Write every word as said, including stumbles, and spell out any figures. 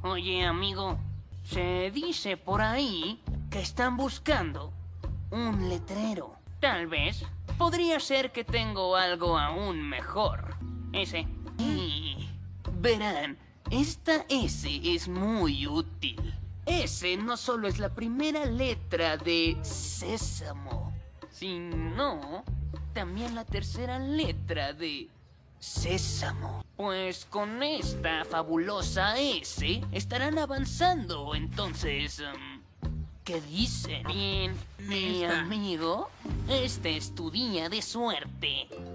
Oye, amigo, se dice por ahí que están buscando un letrero. Tal vez podría ser que tengo algo aún mejor. Ese. Y verán, esta S es muy útil. S no solo es la primera letra de sésamo, sino también la tercera letra de sésamo. Pues con esta fabulosa S estarán avanzando, entonces... Um, ¿qué dicen? Bien, mi Esta. amigo, este es tu día de suerte.